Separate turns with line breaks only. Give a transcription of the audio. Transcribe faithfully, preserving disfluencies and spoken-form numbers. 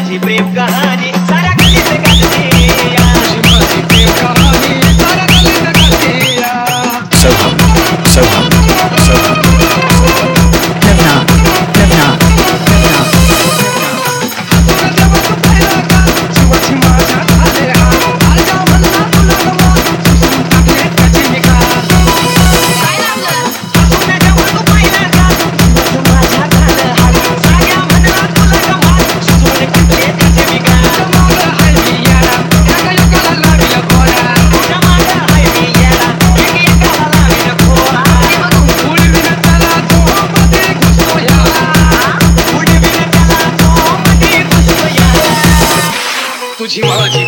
माझी प्रेम कहाणी साऱ्या गल्लीत गाजते या. तुझी माझी प्रेम कहाणी साऱ्या गल्लीत गाजते या.
Soham, Soham, Soham.
Nirna, Nirna, Nirna,
तुला जेव्हा तू पाहिला का शिवाची माझ्या झाले हाल. आजा म्हणला तुला गमाल सुसून टाकले त्याची निकाल.
काय लावलं?
तुला जेव्हा तू पाहिला का शिवाची माझ्या झाले हाल. साऱ्या म्हणला तुला गमाल सुसून टाकले त्याची निकाल. जमाल हाय मी याला एका एकाला लावील घोडा. जमाल हाय मी याला एका एकाला लावील घोडा.
ते बघू.
उडवीन त्याला झोमध्ये घुसतो याला. उडवीन त्याला झोमध्ये घुसतो याला. तुझी माझी